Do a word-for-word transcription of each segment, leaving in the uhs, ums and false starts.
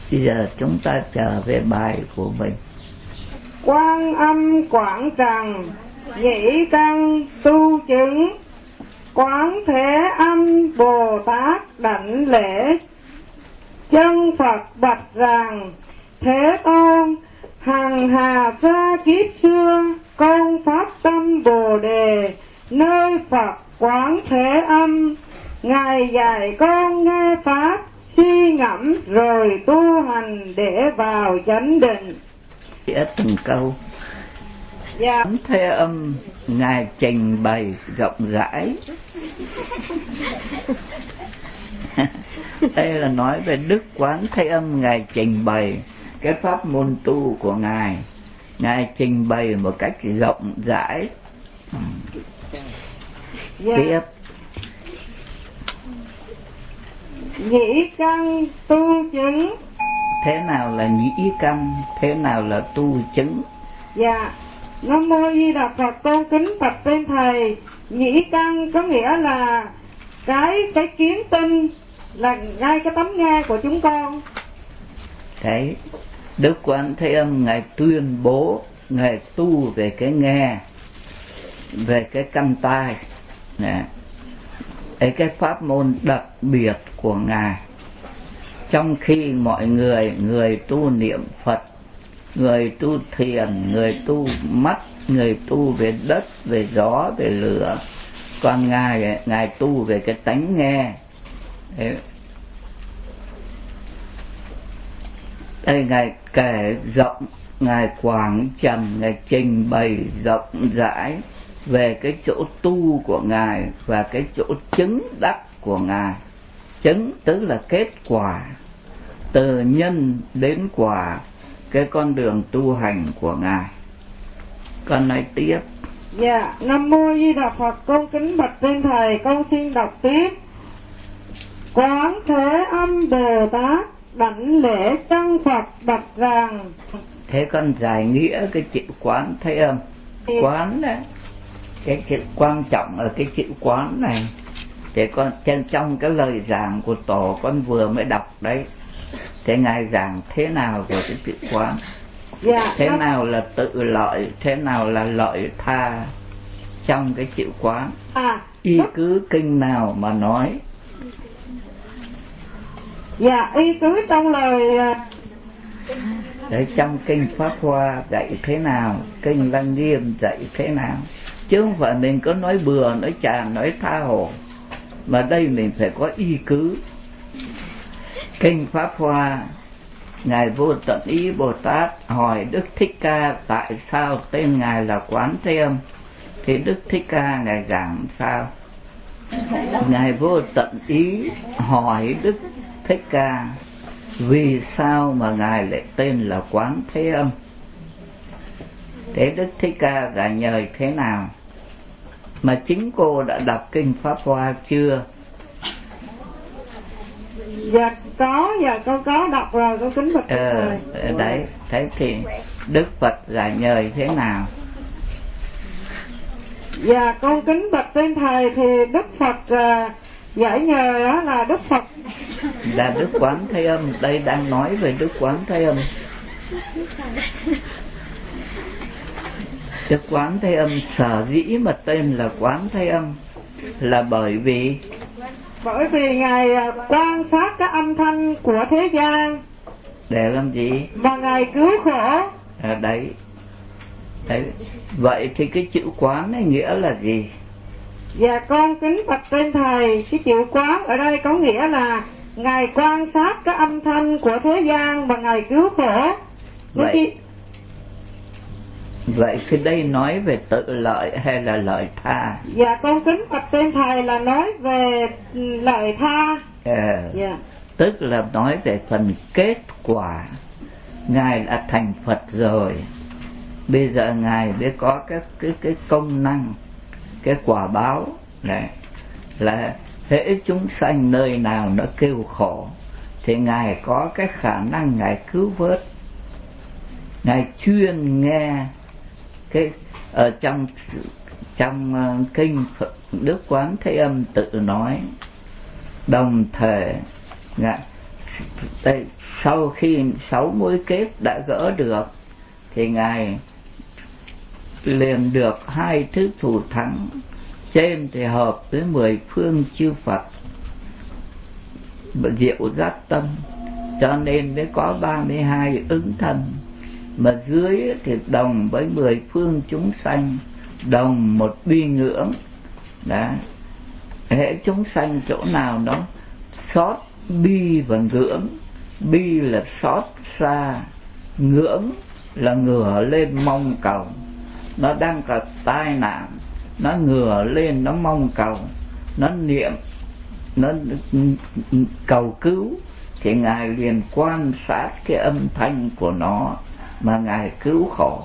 Bây giờ chúng ta trở về bài của mình. Quan Âm Quảng Trần, nhĩ căn tu chứng, Quán Thế Âm Bồ Tát đảnh lễ. Chân Phật bạch rằng: Thế Tôn, hằng hà sa kiếp xưa, con phát tâm Bồ Đề nơi Phật Quán Thế Âm. Ngài dạy con nghe pháp, suy ngẫm rồi tu hành để vào chánh định. Nghĩa từng câu. Dạ. Quán Thế Âm Ngài trình bày rộng rãi. Đây là nói về Đức Quán Thế Âm Ngài trình bày cái pháp môn tu của Ngài. Ngài trình bày một cách rộng rãi. Dạ. Tiếp. Nhĩ căn tu chứng. Thế nào là nhĩ căn? Thế nào là tu chứng? Dạ. Nam mô Di Đà Phật, tôn kính bạch trên thầy. Nhĩ căn có nghĩa là cái cái kiến tinh, là ngay cái tấm nghe của chúng con. Đấy, Đức Quán Thế Âm Ngài tuyên bố Ngài tu về cái nghe, về cái căn tai. Đấy, cái pháp môn đặc biệt của Ngài. Trong khi mọi người, người tu niệm Phật, người tu thiền, người tu mắt, người tu về đất, về gió, về lửa, còn Ngài, Ngài tu về cái tánh nghe. Đấy. Đây Ngài kể rộng, Ngài quảng trần, Ngài trình bày rộng rãi về cái chỗ tu của Ngài và cái chỗ chứng đắc của Ngài. Chứng tức là kết quả, từ nhân đến quả, cái con đường tu hành của Ngài. Con nói tiếp. Dạ, Nam mô Di Đà Phật, con kính bạch trên thầy, con xin đọc tiếp. Quán Thế Âm Bồ Tát đảnh lễ chân Phật bạch rằng. Thế con giải nghĩa cái chữ Quán Thế Âm. Quán đấy, cái chữ quan trọng ở cái chữ quán này. Thế con trên trong cái lời giảng của tổ con vừa mới đọc đấy, thế Ngài giảng thế nào về cái chữ quán? Dạ, thế nào là tự lợi, thế nào là lợi tha trong cái chữ quán? À, y cứ kinh nào mà nói? Dạ, y cứ trong lời. Đấy, trong kinh Pháp Hoa dạy thế nào, kinh Lăng Nghiêm dạy thế nào, chứ không phải mình có nói bừa, nói tràn, nói tha hồ, mà đây mình phải có y cứ. Kinh Pháp Hoa, Ngài Vô Tận Ý Bồ Tát hỏi Đức Thích Ca tại sao tên Ngài là Quán Thế Âm, thì Đức Thích Ca Ngài giảng sao? Ngài Vô Tận Ý hỏi Đức Thích Ca vì sao mà Ngài lại tên là Quán Thế Âm. Thế Đức Thích Ca giải nhời thế nào? Mà chính cô đã đọc kinh Pháp Hoa chưa? Dạ có, dạ con có đọc rồi, con kính bạch ờ, thầy. Đấy, thế thì Đức Phật giải nhời thế nào? Dạ con kính bạch trên thầy, thì Đức Phật uh, giải nhờ đó là Đức Phật là Đức Quán Thế Âm. Đây đang nói về Đức Quán Thế Âm. Đức Quán Thế Âm sở dĩ mà tên là Quán Thế Âm là bởi vì bởi vì Ngài quan sát các âm thanh của thế gian. Để làm gì? Mà Ngài cứu khổ. À, đấy. Đấy. Vậy thì cái chữ quán này nghĩa là gì? Dạ con kính bạch trên thầy, cái chữ quán ở đây có nghĩa là Ngài quan sát các âm thanh của thế gian và Ngài cứu khổ. Vậy Chứ... Vậy cái đây nói về tự lợi hay là lợi tha? Dạ con kính bạch trên thầy là nói về lợi tha. À, dạ. Tức là nói về phần kết quả. Ngài đã thành Phật rồi, bây giờ Ngài mới có cái, cái, cái công năng, cái quả báo này, là hễ chúng sanh nơi nào nó kêu khổ thì Ngài có cái khả năng Ngài cứu vớt. Ngài chuyên nghe cái ở trong trong uh, kinh Đức Quán Thế Âm tự nói, đồng thể Ngài đây, sau khi sáu mối kết đã gỡ được thì ngài liền được hai thứ thủ thắng. Trên thì hợp với mười phương chư Phật diệu giác tâm, cho nên mới có ba mươi hai ứng thân, mà dưới thì đồng với mười phương chúng sanh, đồng một bi ngưỡng. Đó, hễ chúng sanh chỗ nào nó xót bi và ngưỡng, bi là xót xa, ngưỡng là ngửa lên mong cầu. Nó đang gặp tai nạn, nó ngửa lên nó mong cầu, nó niệm, nó cầu cứu, thì ngài liền quan sát cái âm thanh của nó mà ngài cứu khổ.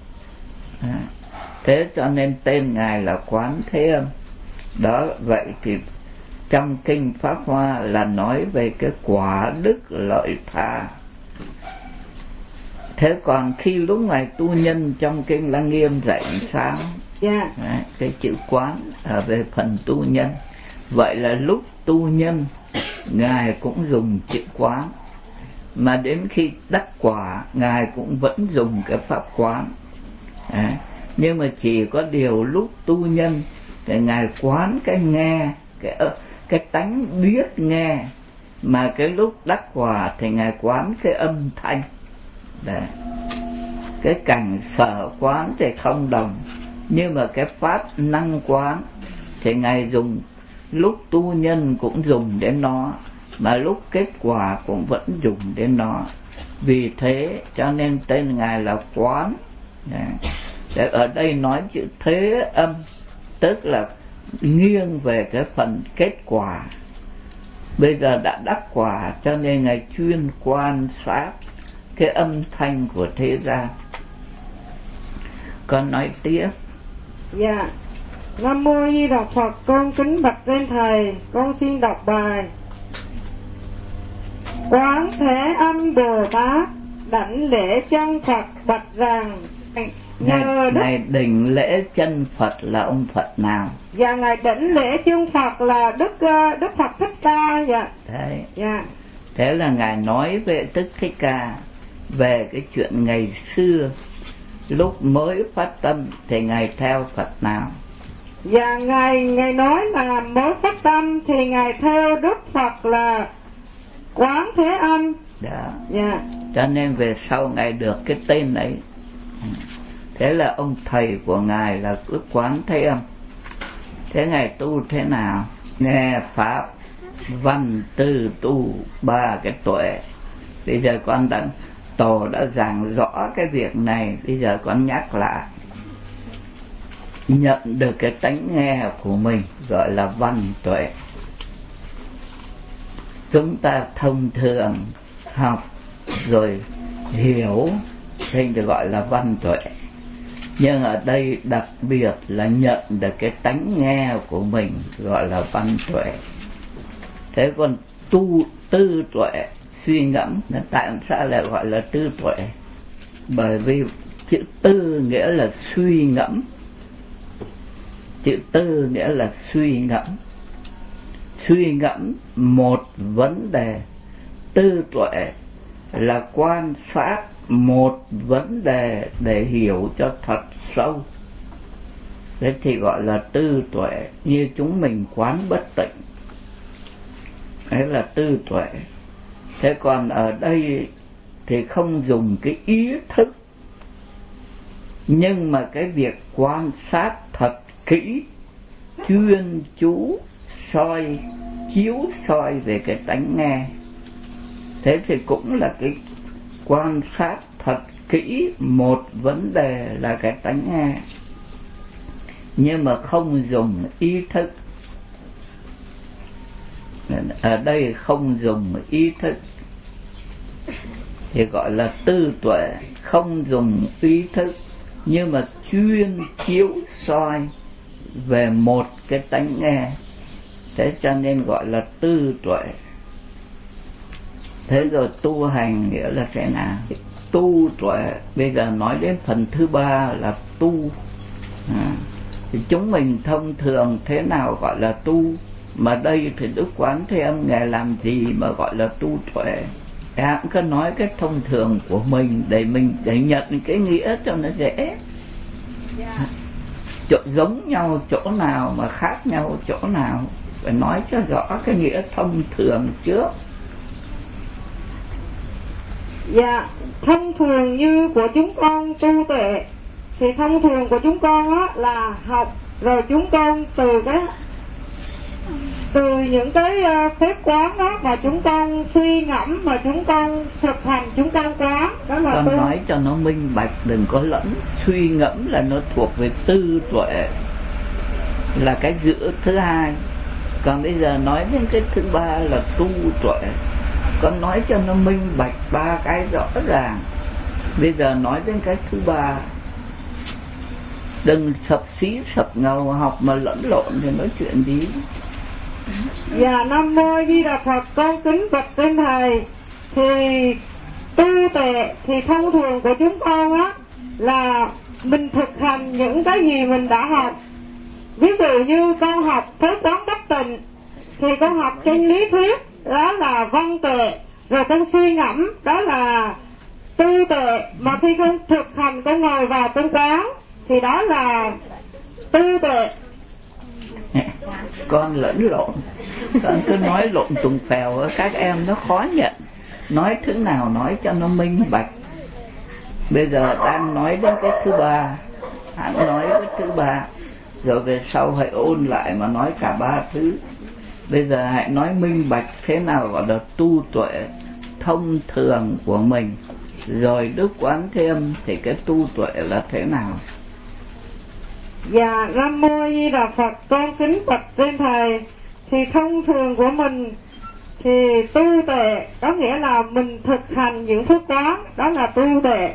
Thế cho nên tên ngài là Quán Thế Âm. Đó, vậy thì trong kinh Pháp Hoa là nói về cái quả đức lợi tha. Thế còn khi lúc ngài tu nhân trong kinh Lăng Nghiêm dạy sao? Yeah. Đấy, cái chữ quán ở về phần tu nhân. Vậy là lúc tu nhân ngài cũng dùng chữ quán, mà đến khi đắc quả ngài cũng vẫn dùng cái pháp quán. Đấy, nhưng mà chỉ có điều lúc tu nhân thì ngài quán cái nghe, cái cái tánh biết nghe, mà cái lúc đắc quả thì ngài quán cái âm thanh. Đấy, cái cảnh sở quán thì không đồng, nhưng mà cái pháp năng quán thì ngài dùng, lúc tu nhân cũng dùng đến nó, mà lúc kết quả cũng vẫn dùng đến nó. Vì thế cho nên tên ngài là Quán. Đấy, ở đây nói chữ thế âm, tức là nghiêng về cái phần kết quả. Bây giờ đã đắc quả cho nên ngài chuyên quan sát cái âm thanh của thế gian. Con nói tiếp. Dạ. Nam mô Di Đà Phật. Con kính bạch lên thầy, con xin đọc bài. Quán Thế Âm Bồ Tát đảnh lễ chân Phật bạch rằng nhờ đức... Ngài đảnh lễ chân Phật là ông Phật nào? Dạ, ngài đảnh lễ chân Phật là Đức Đức Phật Thích Ca. Dạ. Đấy. Dạ. Thế là ngài nói về Đức Thích Ca, về cái chuyện ngày xưa lúc mới phát tâm thì ngài theo Phật nào? Dạ, ngài ngài nói là mới phát tâm thì ngài theo Đức Phật là Quán Thế Âm. Đó. Dạ. Cho nên về sau ngài được cái tên ấy. Thế là ông thầy của ngài là Đức Quán Thế Âm. Thế ngài tu thế nào? Nghe pháp văn tư tu ba cái tuệ. Bây giờ con đã tổ đã giảng rõ cái việc này, bây giờ con nhắc lại. Nhận được cái tánh nghe của mình gọi là văn tuệ. Chúng ta thông thường học rồi hiểu thì gọi là văn tuệ, nhưng ở đây đặc biệt là nhận được cái tánh nghe của mình gọi là văn tuệ. Thế còn tu tư tuệ, suy ngẫm, tại sao lại gọi là tư tuệ? Bởi vì chữ tư nghĩa là suy ngẫm, chữ tư nghĩa là suy ngẫm, suy ngẫm một vấn đề. Tư tuệ là quan sát một vấn đề để hiểu cho thật sâu. Thế thì gọi là tư tuệ. Như chúng mình quán bất tịnh, đấy là tư tuệ. Thế còn ở đây thì không dùng cái ý thức, nhưng mà cái việc quan sát thật kỹ, chuyên chú soi, chiếu soi về cái tánh nghe. Thế thì cũng là cái quan sát thật kỹ một vấn đề là cái tánh nghe, nhưng mà không dùng ý thức. Ở đây không dùng ý thức thì gọi là tư tuệ, không dùng ý thức nhưng mà chuyên chiếu soi về một cái tánh nghe. Thế cho nên gọi là tư tuệ. Thế rồi tu hành nghĩa là thế nào? Tu tuệ, bây giờ nói đến phần thứ ba là tu. À, thì chúng mình thông thường thế nào gọi là tu? Mà đây thì Đức Quán Thế Âm Ngài làm gì mà gọi là tu tuệ? Ngài cũng có nói cái thông thường của mình để mình để nhận cái nghĩa cho nó dễ. Chỗ giống nhau chỗ nào mà khác nhau chỗ nào, phải nói cho rõ cái nghĩa thông thường trước. Dạ, thông thường như của chúng con tu tuệ thì thông thường của chúng con á là học rồi chúng con từ cái từ những cái phép quán đó mà chúng con suy ngẫm mà chúng con thực hành chúng con quán đó là con tu. nói cho nó minh bạch, đừng có lẫn. Suy ngẫm là nó thuộc về tư tuệ, là cái giữa thứ hai. Còn bây giờ nói đến cái thứ ba là tu tuệ. Con nói cho nó minh bạch ba cái rõ ràng. Bây giờ nói đến cái thứ ba, đừng sập xí sập ngầu học mà lẫn lộn thì nói chuyện gì. Dạ, Nam Mô A Di Đà Phật. Con kính bạch trên thầy, thì tu tuệ thì thông thường của chúng con á là mình thực hành những cái gì mình đã học. Ví dụ như con học phép quán đắc tịnh thì con học trên lý thuyết, đó là văn tuệ, rồi con suy ngẫm, đó là tu tuệ. Mà khi con thực hành, con ngồi vào con quán thì đó là tu tuệ. Con lẫn lộn, con cứ nói lộn tùng phèo, các em nó khó nhận. Nói thứ nào nói cho nó minh bạch. Bây giờ đang nói đến cái thứ ba, hãy nói cái thứ ba, rồi về sau hãy ôn lại mà nói cả ba thứ. Bây giờ hãy nói minh bạch thế nào gọi là tu tuệ thông thường của mình, rồi Đức Quán Thế Âm thì cái tu tuệ là thế nào. Dạ, Nam Mô A Di Đà Phật. Con kính bạch trên thầy, thì thông thường của mình thì tu tuệ có nghĩa là mình thực hành những phước quán, đó là tu tuệ.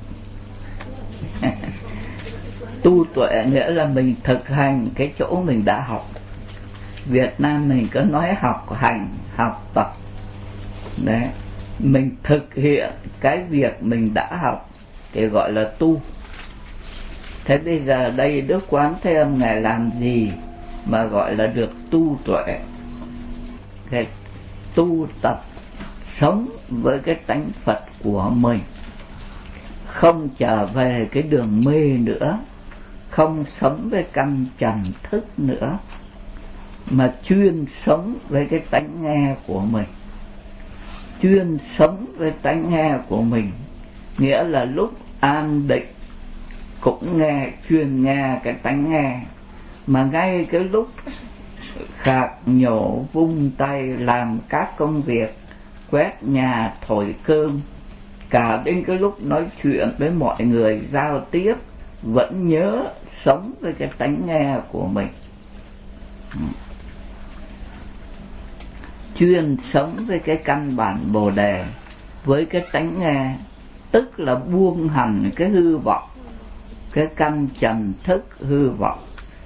Tu tuệ nghĩa là mình thực hành cái chỗ mình đã học. Việt Nam mình có nói học hành, học tập. Đấy, mình thực hiện cái việc mình đã học thì gọi là tu. Thế bây giờ đây Đức Quán Thế Âm Ngài làm gì mà gọi là được tu tuệ? Cái tu tập sống với cái tánh Phật của mình, không trở về cái đường mê nữa, không sống với căn trần thức nữa, mà chuyên sống với cái tánh nghe của mình. Chuyên sống với tánh nghe của mình nghĩa là lúc an định cũng nghe, chuyên nghe cái tánh nghe. Mà ngay cái lúc khạc nhổ, vung tay làm các công việc, quét nhà, thổi cơm, cả đến cái lúc nói chuyện với mọi người, giao tiếp, vẫn nhớ sống với cái tánh nghe của mình. Chuyên sống với cái căn bản Bồ Đề, với cái tánh nghe, tức là buông hẳn cái hư vọng, cái căn trần thức hư vọng.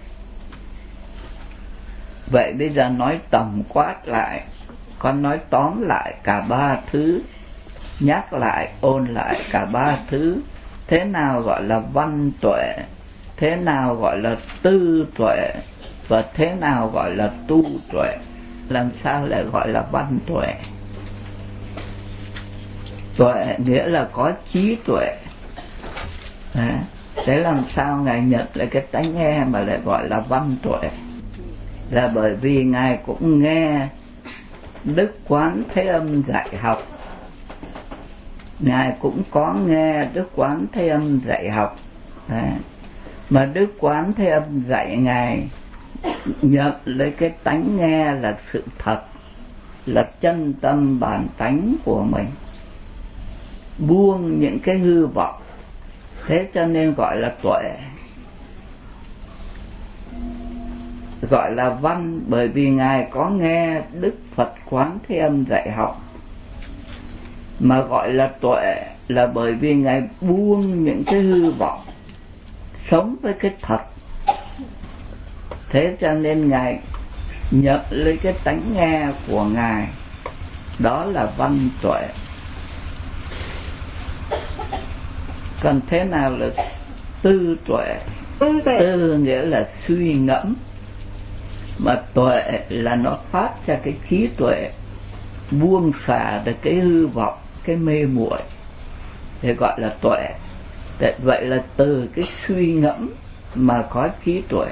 Vậy bây giờ nói tổng quát lại, con nói tóm lại cả ba thứ, nhắc lại, ôn lại cả ba thứ. Thế nào gọi là văn tuệ, thế nào gọi là tư tuệ, và thế nào gọi là tu tuệ. Làm sao lại gọi là văn tuệ? Tuệ nghĩa là có trí tuệ. À, thế làm sao Ngài nhận lại cái tánh nghe mà lại gọi là văn tuệ? Là bởi vì Ngài cũng nghe Đức Quán Thế Âm dạy học, Ngài cũng có nghe Đức Quán Thế Âm dạy học. À, mà Đức Quán Thế Âm dạy Ngài nhận lấy cái tánh nghe là sự thật, là chân tâm bản tánh của mình, buông những cái hư vọng. Thế cho nên gọi là tuệ. Gọi là văn bởi vì Ngài có nghe Đức Phật Quán Thế Âm dạy học. Mà gọi là tuệ là bởi vì Ngài buông những cái hư vọng, sống với cái thật. Thế cho nên Ngài nhận lấy cái tánh nghe của Ngài, đó là văn tuệ. Còn thế nào là tư tuệ? Tư tuệ Tư nghĩa là suy ngẫm. Mà tuệ là nó phát ra cái trí tuệ, buông xả được cái hư vọng, cái mê muội, thì gọi là tuệ. Vậy là từ cái suy ngẫm mà có trí tuệ.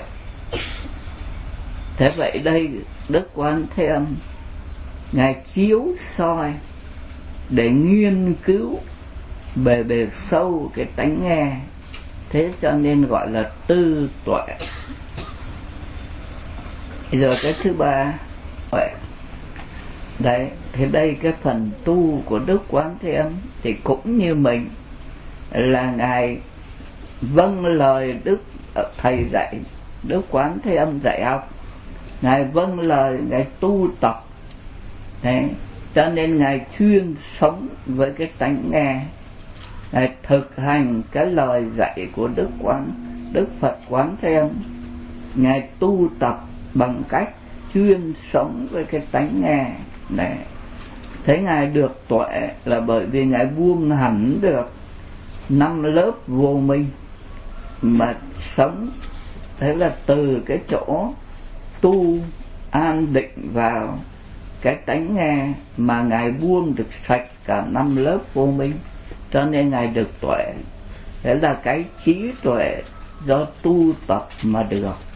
Thế vậy đây Đức Quan Thế Âm Ngài chiếu soi để nghiên cứu bề bề sâu cái tánh nghe, thế cho nên gọi là tư tuệ. Rồi cái thứ ba, tuệ. Đấy, thì đây cái phần tu của Đức Quán Thế Âm thì cũng như mình, là Ngài vâng lời Đức Thầy dạy, Đức Quán Thế Âm dạy học, Ngài vâng lời, Ngài tu tập. Đấy, cho nên Ngài chuyên sống với cái tánh nghe, Ngài thực hành cái lời dạy của Đức Quán, Đức Phật Quán Thế Âm. Ngài tu tập bằng cách chuyên sống với cái tánh nghe này. Thế Ngài được tuệ là bởi vì Ngài buông hẳn được năm lớp vô minh mà sống. Thế là từ cái chỗ tu an định vào cái tánh nghe mà Ngài buông được sạch cả năm lớp vô minh, cho nên Ngài được tuệ. Thế là cái trí tuệ do tu tập mà được.